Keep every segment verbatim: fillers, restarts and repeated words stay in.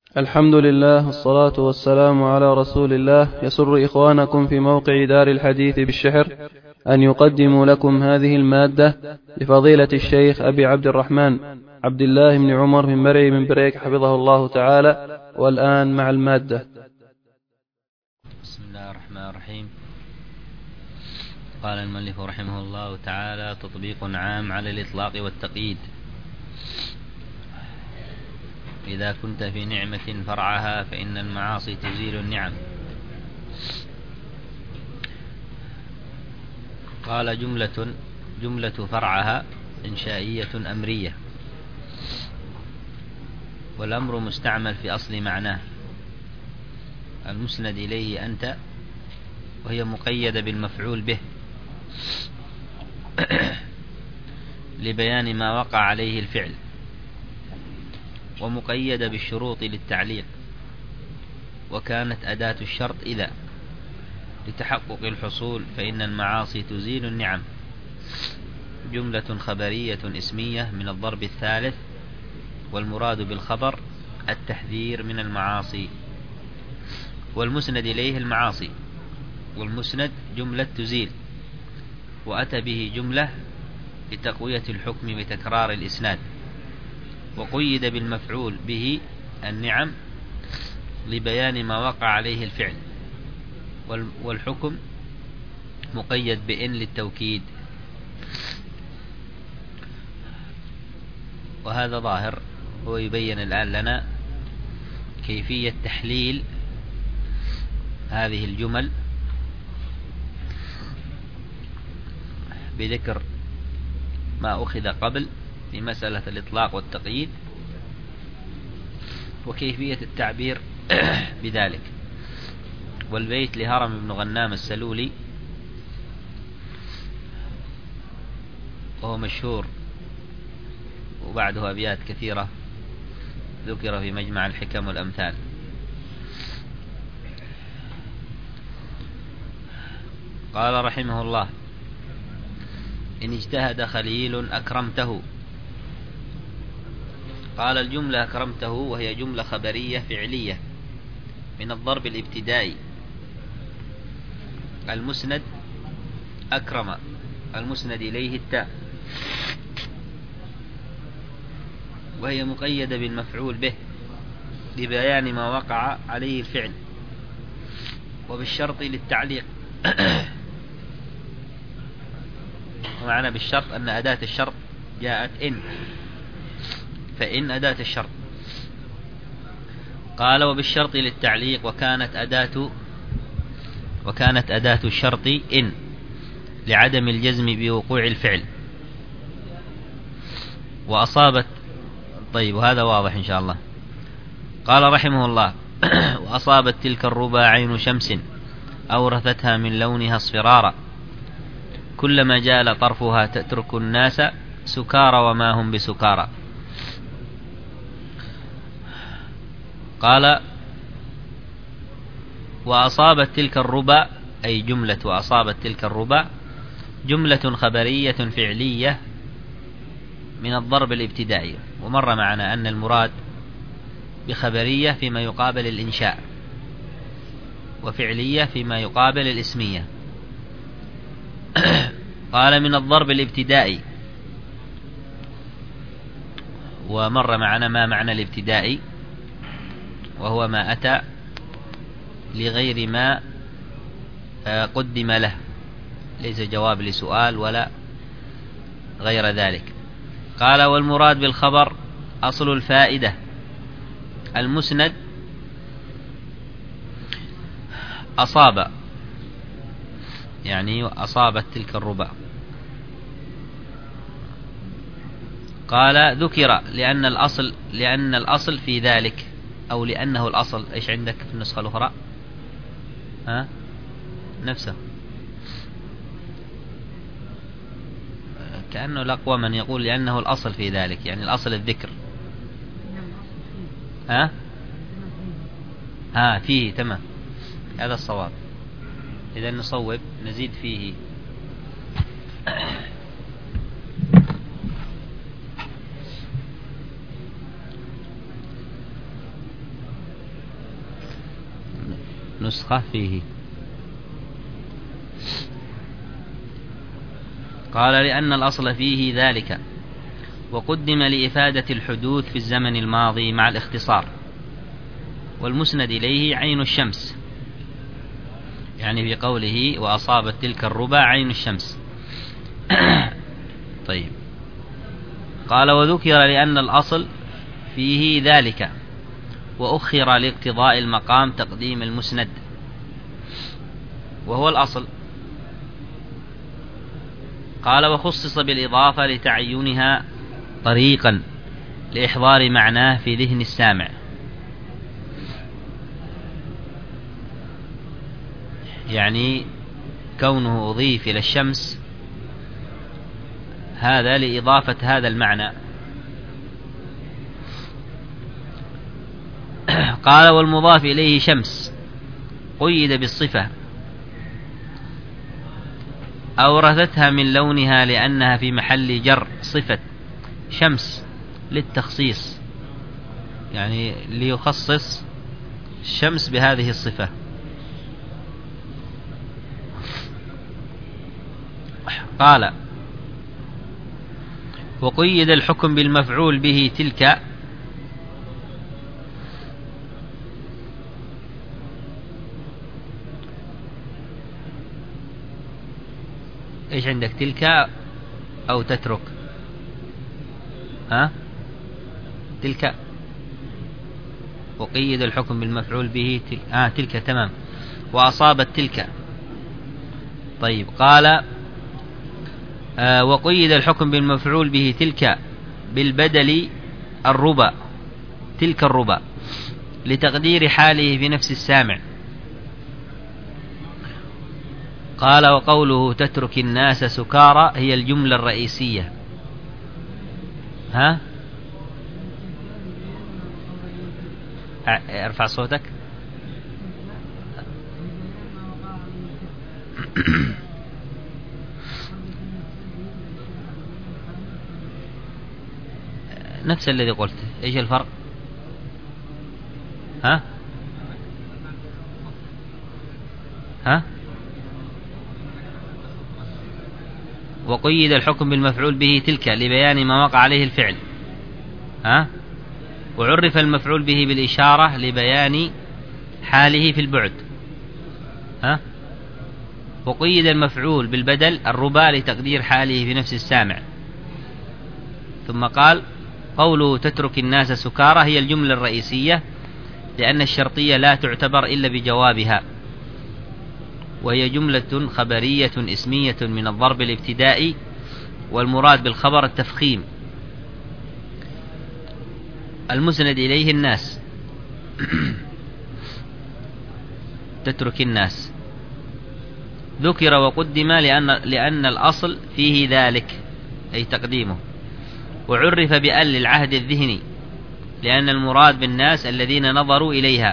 الحمد لله والصلاة والسلام على رسول الله. يسر إخوانكم في موقع دار الحديث بالشحر أن يقدموا لكم هذه المادة لفضيلة الشيخ أبي عبد الرحمن عبد الله بن عمر بن مرعي بن بريك حفظه الله تعالى. والآن مع المادة. بسم الله الرحمن الرحيم. قال المؤلف رحمه الله تعالى: تطبيق عام على الإطلاق والتقييد. إذا كنت في نعمة فرعها فإن المعاصي تزيل النعم. قال: جملة جملة فرعها إنشائية أمرية، والأمر مستعمل في أصل معناه المسند إليه أنت، وهي مقيدة بالمفعول به لبيان ما وقع عليه الفعل، ومقيدة بالشروط للتعليق، وكانت أداة الشرط إذا لتحقق الحصول فإن المعاصي تزيل النعم. جملة خبرية اسمية من الضرب الثالث، والمراد بالخبر التحذير من المعاصي، والمسند إليه المعاصي، والمسند جملة تزيل، وأتى به جملة لتقوية الحكم بتكرار الإسناد، وقيد بالمفعول به النعم لبيان ما وقع عليه الفعل، والحكم مقيد بإن للتوكيد. وهذا ظاهر. هو يبين الآن لنا كيفية تحليل هذه الجمل بذكر ما أخذ قبل في مسألة الإطلاق والتقييد، وكيفية التعبير بذلك. والبيت لهرم بن غنام السلولي، وهو مشهور، وبعده أبيات كثيرة ذكر في مجمع الحكم والأمثال. قال رحمه الله: إن اجتهد خليل أكرمته. قال: الجملة أكرمته وهي جملة خبرية فعلية من الضرب الابتدائي. المسند أكرم، المسند إليه التاء، وهي مقيدة بالمفعول به لبيان ما وقع عليه الفعل، وبالشرط للتعليق. ومعنى بالشرط أن أداة الشرط جاءت إن، فإن أداة الشرط. قال: وبالشرط للتعليق، وكانت أداة وكانت أداة الشرط إن لعدم الجزم بوقوع الفعل، وأصابت. طيب، وهذا واضح إن شاء الله. قال رحمه الله: وأصابت تلك الربا عين شمس أورثتها من لونها اصفرارا، كلما جال طرفها تترك الناس سكارى وما هم بسكارى. قال: وأصابت تلك الربا، أي جملة وأصابت تلك الربا جملة خبرية فعلية من الضرب الابتدائي. ومر معنا أن المراد بخبرية فيما يقابل الإنشاء، وفعلية فيما يقابل الإسمية. قال: من الضرب الابتدائي. ومر معنا ما معنى الابتدائي، وهو ما أتى لغير ما قدم له، ليس جواب لسؤال ولا غير ذلك. قال: والمراد بالخبر أصل الفائدة. المسند أصاب، يعني أصابت تلك الربا. قال: ذكر لأن الأصل لأن الأصل في ذلك، أو لأنه الأصل. إيش عندك في النسخة الأخرى؟ ها؟ نفسه. كأنه الأقوى من يقول لأنه الأصل في ذلك، يعني الأصل الذكر. ها؟ ها فيه، تمام، هذا الصواب. إذا نصوب، نزيد فيه. نسخة فيه. قال لأن الأصل فيه ذلك، وقدم لإفادة الحدوث في الزمن الماضي مع الاختصار، والمسند إليه عين الشمس، يعني في قوله وأصابت تلك الربا عين الشمس. طيب. قال وذكر لأن الأصل فيه ذلك، وأخر لاقتضاء المقام تقديم المسند، وهو الأصل. قال وخصص بالإضافة لتعينها طريقا لإحضار معناه في ذهن السامع، يعني كونه أضيف إلى الشمس هذا لإضافة هذا المعنى. قال والمضاف إليه شمس قيد بالصفة أورثتها من لونها لأنها في محل جر صفة شمس للتخصيص، يعني ليخصص الشمس بهذه الصفة. قال وقيد الحكم بالمفعول به تلك، ايش عندك؟ تلك او تترك؟ ها تلك. وقيد الحكم بالمفعول به تلك. آه تلك تمام. وأصابت تلك. طيب. قال آه وقيد الحكم بالمفعول به تلك بالبدل الربا، تلك الربا، لتقدير حاله في نفس السامع. قال وقوله تترك الناس سكارى هي الجملة الرئيسية. ها ارفع صوتك. نفس الذي قلت. ايش الفرق؟ ها ها وقيد الحكم بالمفعول به تلك لبيان ما وقع عليه الفعل. ها وعرف المفعول به بالإشارة لبيان حاله في البعد. ها وقيد المفعول بالبدل الربا لتقدير حاله في نفس السامع. ثم قال قوله تترك الناس سكارى هي الجملة الرئيسية، لأن الشرطية لا تعتبر إلا بجوابها، وهي جملة خبرية اسمية من الضرب الابتدائي، والمراد بالخبر التفخيم. المسند إليه الناس. تترك الناس ذكر وقدم لأن, لأن الأصل فيه ذلك، أي تقديمه. وعرف بأل للعهد الذهني، لأن المراد بالناس الذين نظروا إليها.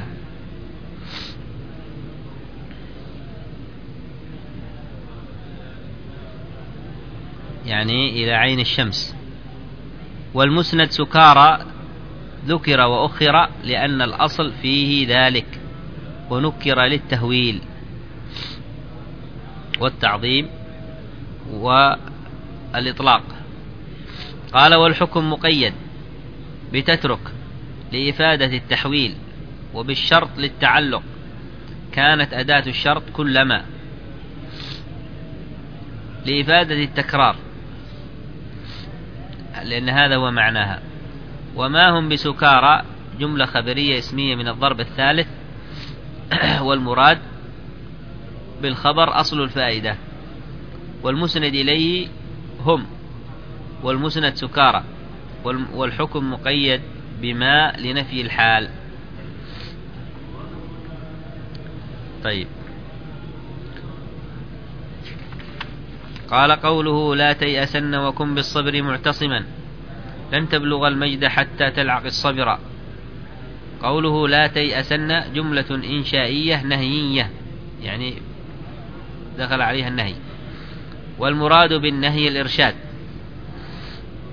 يعني إلى عين الشمس. والمسند سكارى ذكر وأخر لأن الأصل فيه ذلك، ونكر للتهويل والتعظيم والإطلاق. قال والحكم مقيد بتترك لإفادة التحويل، وبالشرط للتعلق، كانت أداة الشرط كلما، لإفادة التكرار، لأن هذا هو معناها. وما هم بسكارى جملة خبرية اسمية من الضرب الثالث، والمراد بالخبر أصل الفائدة. والمسند إليه هم، والمسند سكارى، والحكم مقيد بما لنفي الحال. طيب. قال قوله لا تيأسن وكن بالصبر معتصما، لن تبلغ المجد حتى تلعق الصبر. قوله لا تيأسن جملة إنشائية نهيية، يعني دخل عليها النهي، والمراد بالنهي الإرشاد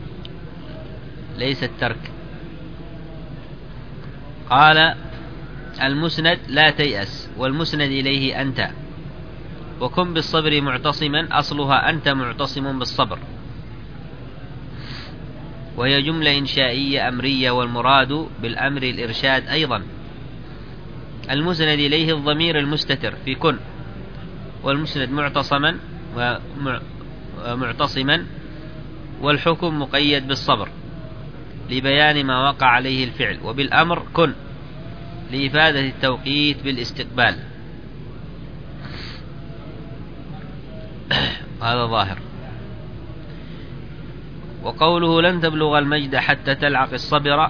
ليس الترك. قال المسند لا تيأس، والمسند إليه أنت. وكن بالصبر معتصما، أصلها أنت معتصم بالصبر، وهي جملة إنشائية أمرية، والمراد بالأمر الإرشاد أيضا. المسند إليه الضمير المستتر في كن، والمسند معتصما ومعتصما، والحكم مقيد بالصبر لبيان ما وقع عليه الفعل، وبالأمر كن لإفادة التوقيت بالاستقبال. هذا ظاهر. وقوله لن تبلغ المجد حتى تلعق الصبر،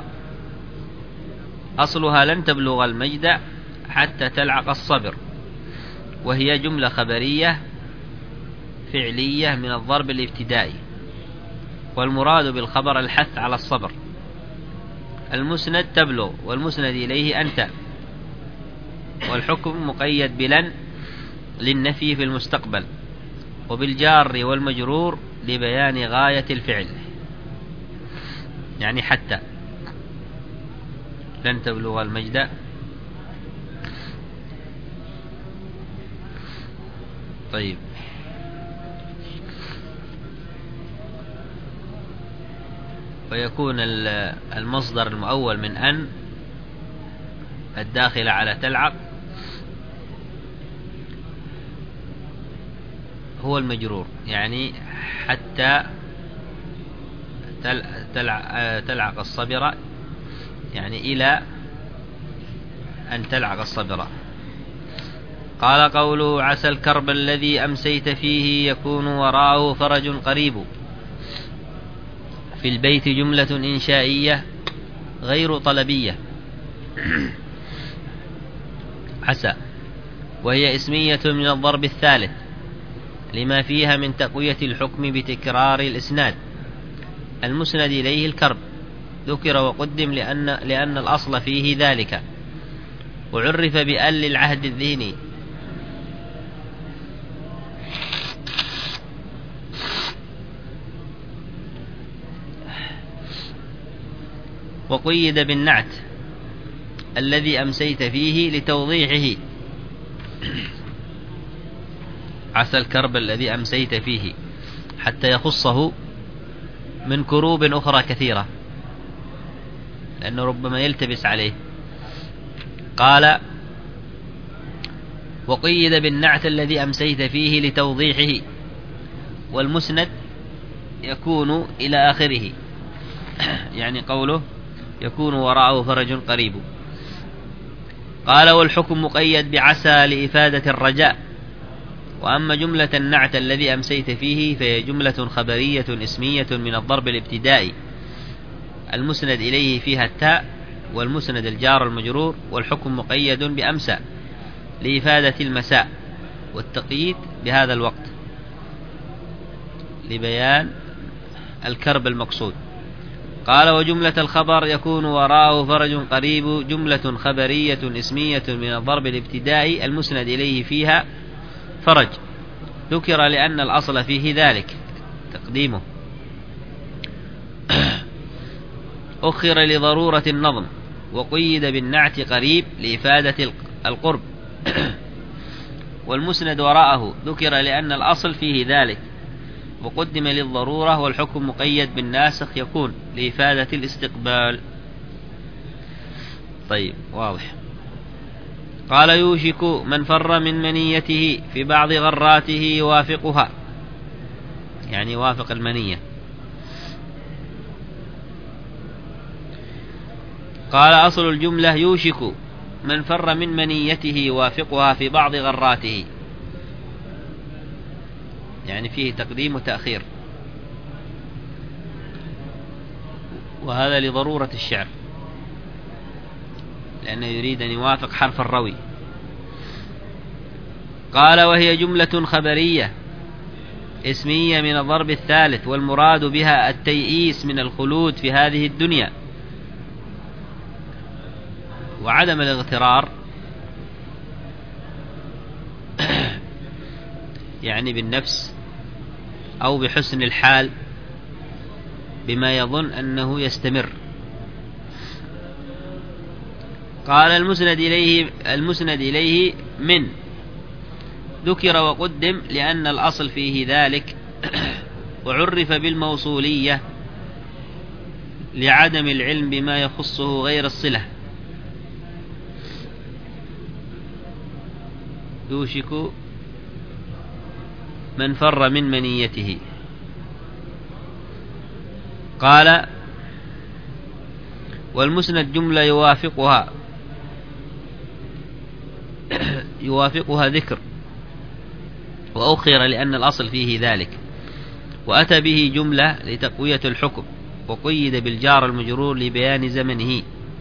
أصلها لن تبلغ المجد حتى تلعق الصبر، وهي جملة خبرية فعلية من الضرب الابتدائي، والمراد بالخبر الحث على الصبر. المسند تبلغ، والمسند إليه أنت، والحكم مقيد بلن للنفي في المستقبل، وبالجار والمجرور لبيان غاية الفعل، يعني حتى لن تبلغ المجد. طيب، ويكون المصدر المؤول من أن الداخل على تلعق هو المجرور، يعني حتى تلعق الصبر، يعني إلى أن تلعق الصبر. قال قوله عسى الكرب الذي أمسيت فيه يكون وراءه فرج قريب. في البيت جملة إنشائية غير طلبية عسى، وهي اسمية من الضرب الثالث لما فيها من تقوية الحكم بتكرار الإسناد. المسند إليه الكرب ذكر وقدم لأن, لأن الأصل فيه ذلك، وعرف بأل للعهد الذهني. وقيد بالنعت الذي أمسيت فيه لتوضيحه، عسى الكرب الذي أمسيت فيه، حتى يخصه من كروب أخرى كثيرة، لأنه ربما يلتبس عليه. قال وقيد بالنعت الذي أمسيت فيه لتوضيحه، والمسند يكون إلى آخره، يعني قوله يكون وراءه فرج قريب. قال والحكم مقيد بعسى لإفادة الرجاء. وأما جملة النعت الذي أمسيت فيه فهي جملة خبرية اسمية من الضرب الابتدائي، المسند إليه فيها التاء، والمسند الجار المجرور، والحكم مقيد بأمسى لإفادة المساء، والتقييد بهذا الوقت لبيان الكرب المقصود. قال وجملة الخبر يكون وراءه فرج قريب جملة خبرية اسمية من الضرب الابتدائي، المسند إليه فيها فرج ذكر لأن الأصل فيه ذلك تقديمه، أخر لضرورة النظم، وقيد بالنعت قريب لإفادة القرب، والمسند وراءه ذكر لأن الأصل فيه ذلك، وقدم للضرورة، والحكم مقيد بالناسخ يكون لإفادة الاستقبال. طيب، واضح. قال يوشك من فر من منيته في بعض غراته يوافقها، يعني وافق المنية. قال أصل الجملة يوشك من فر من منيته يوافقها في بعض غراته، يعني فيه تقديم وتأخير، وهذا لضرورة الشعر، لأنه يريد أن يوافق حرف الروي. قال وهي جملة خبرية اسمية من الضرب الثالث، والمراد بها التيئيس من الخلود في هذه الدنيا وعدم الاغترار، يعني بالنفس أو بحسن الحال بما يظن أنه يستمر. قال المسند إليه, المسند إليه من ذكر وقدم لأن الأصل فيه ذلك، وعرف بالموصولية لعدم العلم بما يخصه غير الصلة. يوشك من فر من منيته. قال والمسند جملة يوافقها يوافقها ذكر وأخر لأن الأصل فيه ذلك، وأتى به جملة لتقوية الحكم، وقيد بالجار المجرور لبيان زمنه.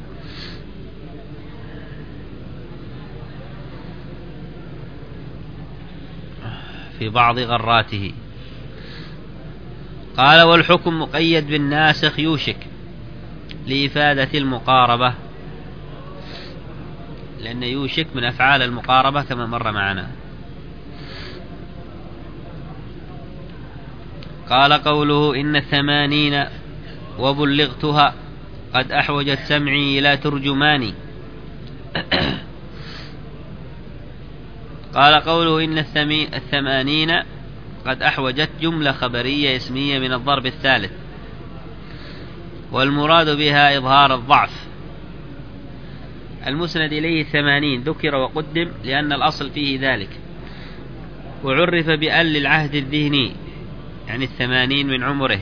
في بعض غراته. قال والحكم مقيد بالناسخ يوشك لإفادة المقاربة، لأن يوشك من أفعال المقاربة كما مر معنا. قال قوله إن الثمانين وبلغتها قد أحوجت سمعي إلى ترجماني. قال قوله إن الثمانين قد أحوجت جملة خبرية اسمية من الضرب الثالث، والمراد بها إظهار الضعف. المسند إليه الثمانين ذكر وقدم لأن الأصل فيه ذلك، وعرف بأن للعهد الذهني، يعني الثمانين من عمره.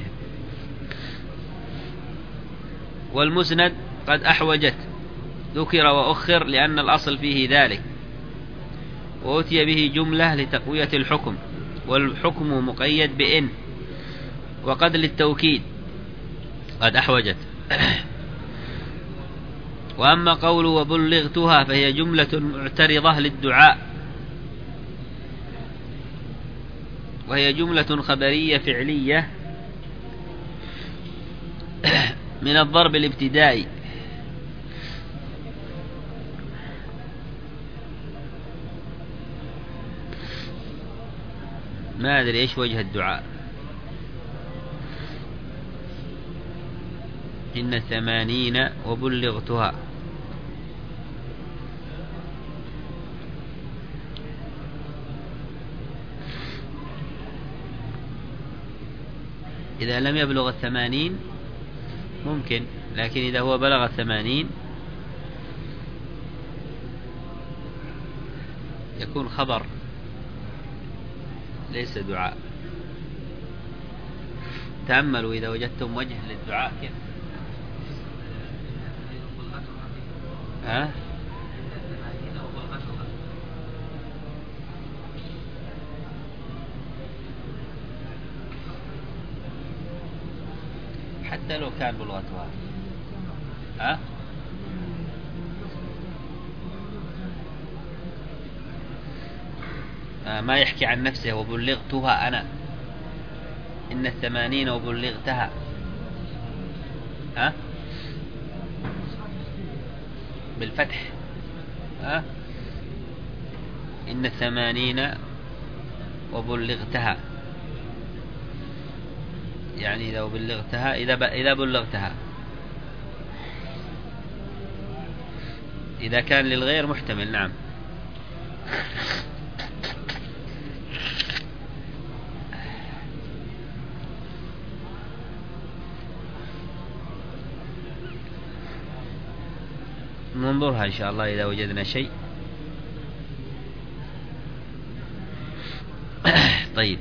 والمسند قد أحوجت ذكر وأخر لأن الأصل فيه ذلك، وأتي به جملة لتقوية الحكم، والحكم مقيد بإن وقد للتوكيد قد أحوجت. وأما قول وبلغتها فهي جملة معترضة للدعاء، وهي جملة خبرية فعلية من الضرب الابتدائي، ما أدري إيش وجه الدعاء. إن ثمانين وبلغتها، إذا لم يبلغ الثمانين ممكن، لكن إذا هو بلغ الثمانين يكون خبر ليس دعاء. تأملوا إذا وجدتم وجه للدعاء كيف. ها؟ حتى لو كان بلغتها. ها؟ آه ما يحكي عن نفسه وبلغتها أنا، إن الثمانين وبلغتها. ها؟ بالفتح. ها؟ إن الثمانين وبلغتها، يعني لو بلغتها إذا ب... إذا بلغتها. إذا كان للغير محتمل. نعم. ننظرها إن شاء الله إذا وجدنا شيء. طيب.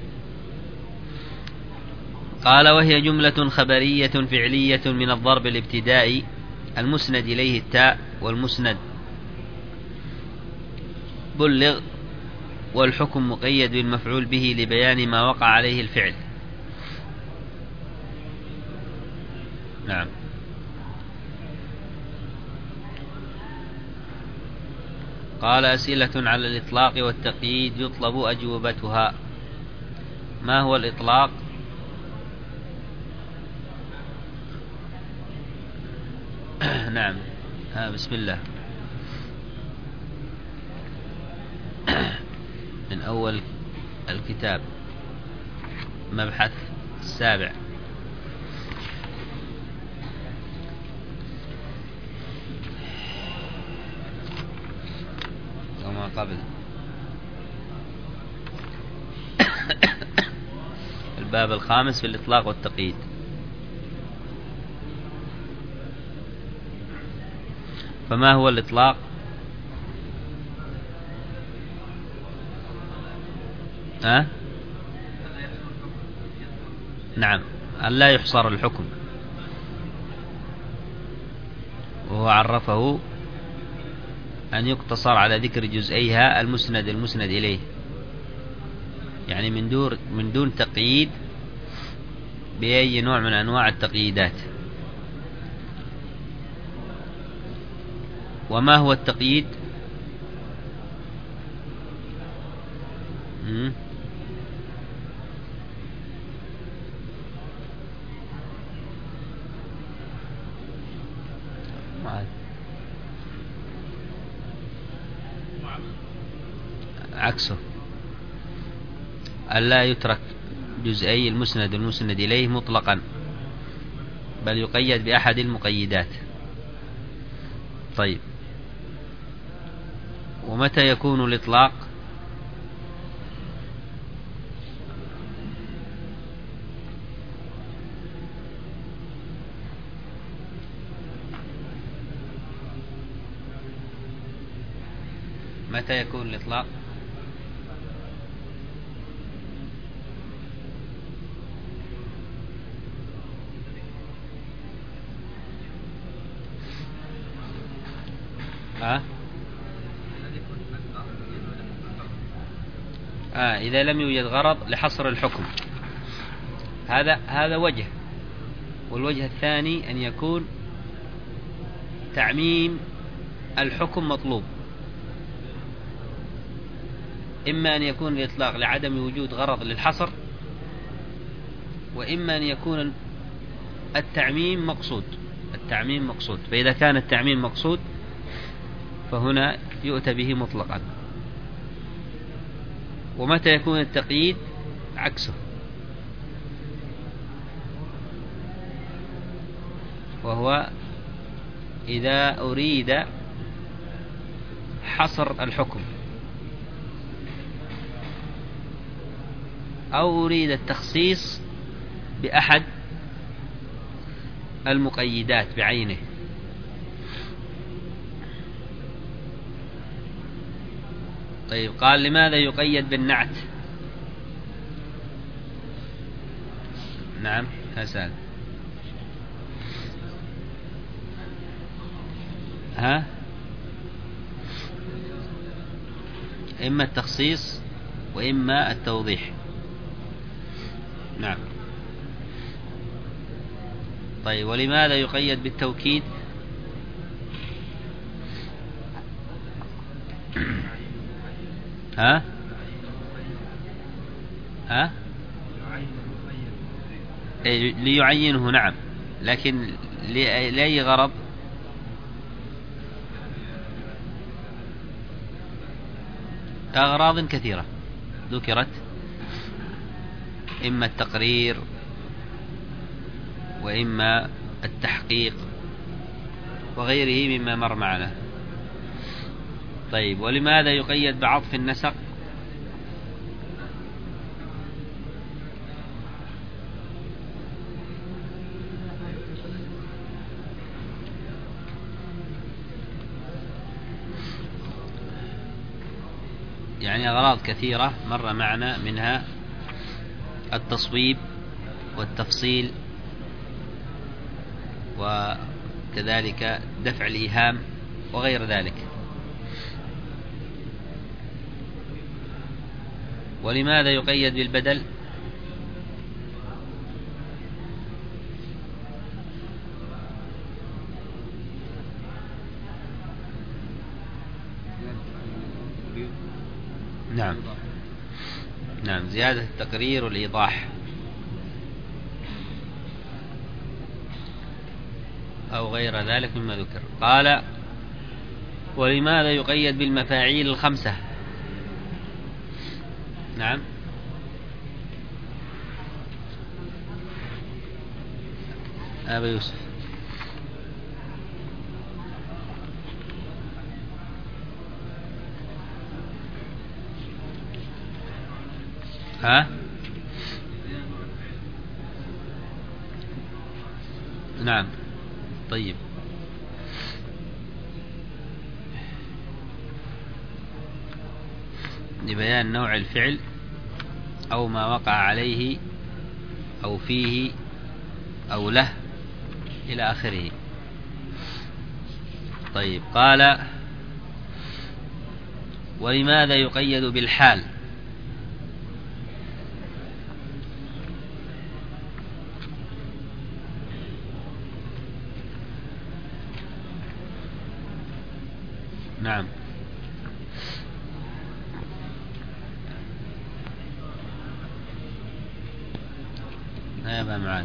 قال وهي جملة خبرية فعلية من الضرب الابتدائي، المسند إليه التاء، والمسند بلغ، والحكم مقيد بالمفعول به لبيان ما وقع عليه الفعل. نعم. قال أسئلة على الإطلاق والتقييد يطلب أجوبتها. ما هو الإطلاق؟ نعم. ها بسم الله. من أول الكتاب مبحث السابع. قبل. الباب الخامس في الإطلاق والتقييد. فما هو الإطلاق؟ ها؟ نعم، أن لا يحصر الحكم، وهو عرفه أن يقتصر على ذكر جزئيها المسند المسند إليه، يعني من دون من دون تقييد بأي نوع من أنواع التقييدات. وما هو التقييد؟ مم. عكسه، ألا يترك جزئي المسند المسند إليه مطلقا، بل يقيد بأحد المقيدات. طيب، ومتى يكون الإطلاق؟ متى يكون الإطلاق؟ ها؟ آه إذا لم يوجد غرض لحصر الحكم، هذا هذا وجه. والوجه الثاني أن يكون تعميم الحكم مطلوب، إما أن يكون الإطلاق لعدم وجود غرض للحصر، وإما أن يكون التعميم مقصود. التعميم مقصود، فإذا كان التعميم مقصود فهنا يؤتى به مطلقا. ومتى يكون التقييد؟ عكسه، وهو إذا أريد حصر الحكم أو أريد التخصيص بأحد المقيدات بعينه. طيب، قال لماذا يقيد بالنعت؟ نعم هسأل. ها؟ إما التخصيص وإما التوضيح. نعم. طيب، ولماذا يقيد بالتوكيد؟ ها؟ ها؟ ليعينه. نعم، لكن لأي غرض؟ أغراض كثيرة ذكرت، إما التقرير وإما التحقيق وغيره مما مر معنا. طيب، ولماذا يقيد بعطف النسق؟ يعني أغراض كثيرة مر معنا، منها التصويب والتفصيل، وكذلك دفع الإيهام وغير ذلك. ولماذا يقيد بالبدل؟ نعم نعم زيادة التقرير والإيضاح، أو غير ذلك مما ذكر. قال: ولماذا يقيد بالمفاعيل الخمسة؟ نعم. أبا يوسف. ها؟ نعم. طيب، لبيان نوع الفعل أو ما وقع عليه أو فيه أو له إلى آخره. طيب، قال: ولماذا يقيد بالحال؟ نعم. لا يبقى معاني،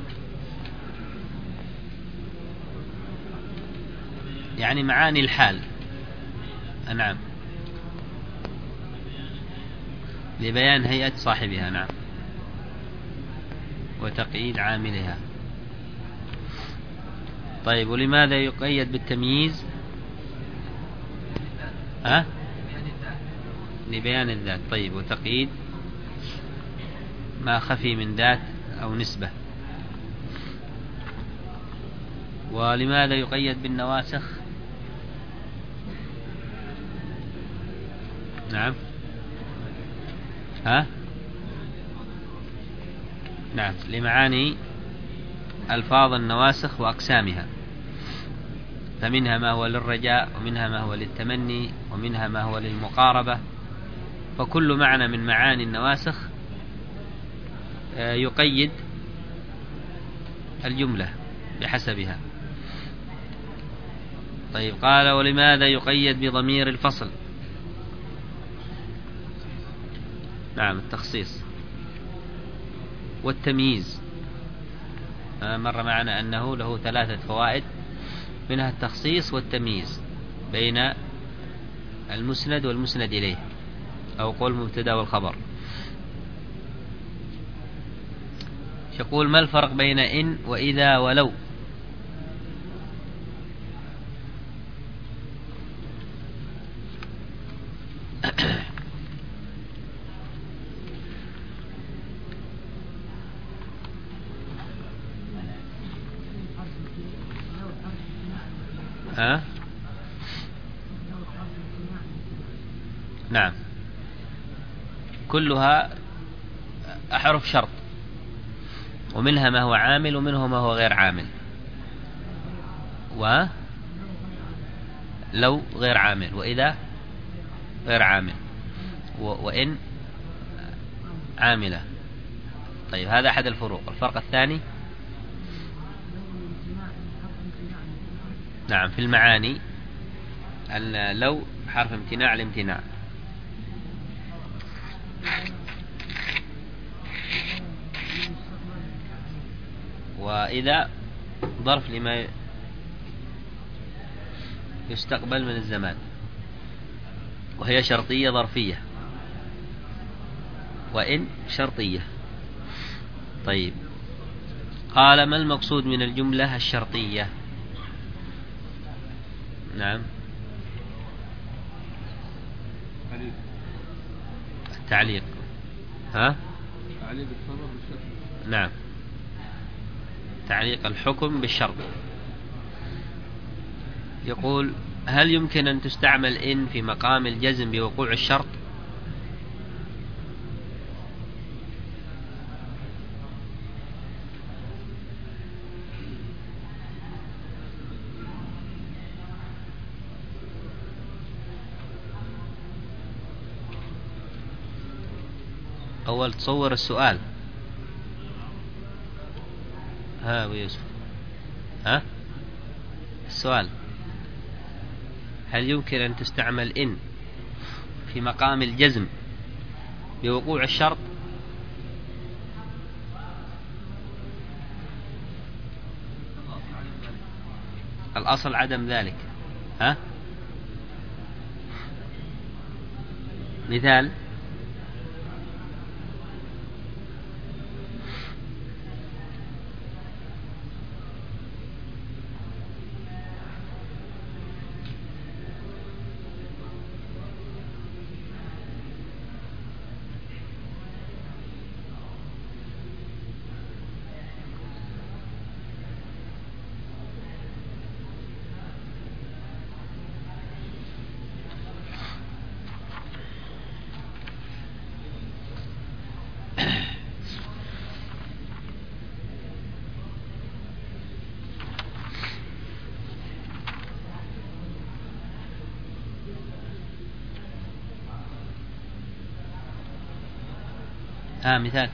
يعني معاني الحال. نعم، لبيان هيئة صاحبها. نعم، وتقييد عاملها. طيب، ولماذا يقيد بالتمييز؟ ها؟ لبيان الذات. طيب، وتقييد ما خفي من ذات أو نسبة. ولماذا يقيد بالنواسخ؟ نعم. ها؟ نعم، لمعاني ألفاظ النواسخ وأقسامها، فمنها ما هو للرجاء، ومنها ما هو للتمني، ومنها ما هو للمقاربة. فكل معنى من معاني النواسخ يقيد الجملة بحسبها. طيب، قال: ولماذا يقيد بضمير الفصل؟ نعم، التخصيص والتمييز. مر معنا أنه له ثلاثة فوائد، منها التخصيص والتمييز بين المسند والمسند إليه، أو قول مبتدا والخبر. يقول: ما الفرق بين إن وإذا ولو؟ ها؟ نعم، كلها أحرف شرط، ومنها ما هو عامل ومنه ما هو غير عامل. ولو غير عامل، وإذا غير عامل، وإن عاملة. طيب، هذا أحد الفروق. الفرق الثاني، نعم، في المعاني، أن لو حرف امتناع الامتناع، وإذا ظرف لما يستقبل من الزمان، وهي شرطية ظرفية، وإن شرطية. طيب، قال: ما المقصود من الجملة الشرطية؟ نعم، التعليق. ها؟ تعليق الخبر بالشرط. نعم، تعليق الحكم بالشرط. يقول: هل يمكن أن تستعمل إن في مقام الجزم بوقوع الشرط؟ أول تصور السؤال. ها أبو يوسف؟ ها؟ السؤال: هل يمكن أن تستعمل إن في مقام الجزم بوقوع الشرط؟ الأصل عدم ذلك. ها؟ مثال: ها مثال.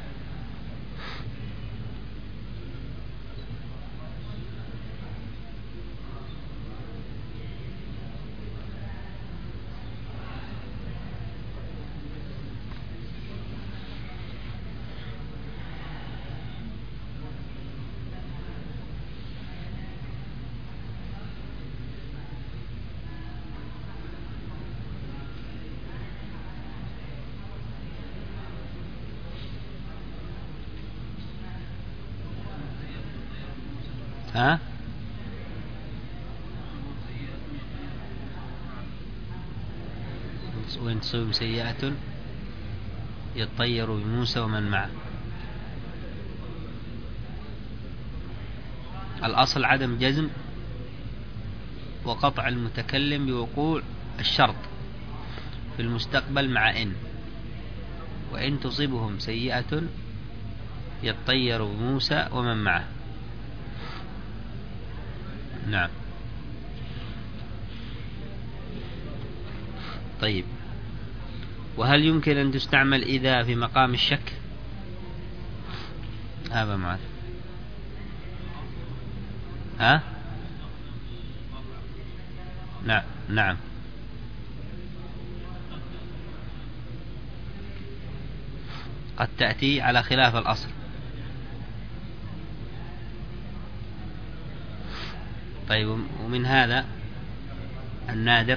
ها وإن تصيب سيئة يطير بموسى ومن معه. الأصل عدم جزم وقطع المتكلم بوقوع الشرط في المستقبل مع إن. وإن تصيبهم سيئة يطير بموسى ومن معه. نعم. طيب، وهل يمكن أن تستعمل إذا في مقام الشك؟ هذا معاذ. ها نعم نعم قد تأتي على خلاف الأصل. طيب، ومن هذا النادر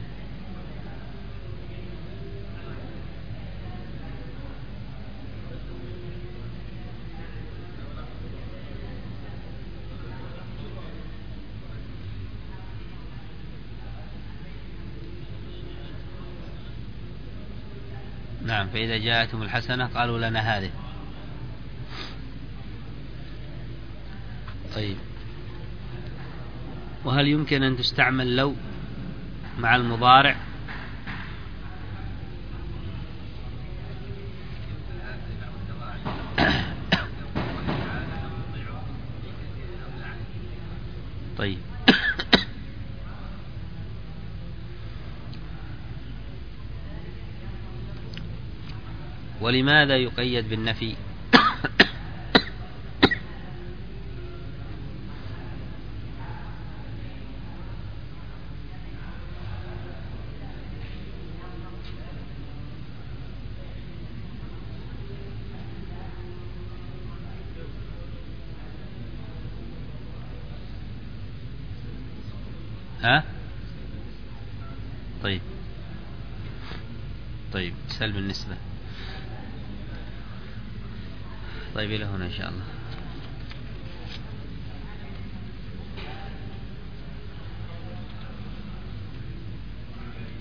نعم. فإذا جاءتهم الحسنة قالوا لنا هذه. طيب، وهل يمكن أن تستعمل لو مع المضارع؟ طيب، ولماذا يقيد بالنفي؟ ها؟ طيب طيب سلب النسبة. طيب، إلى هنا إن شاء الله.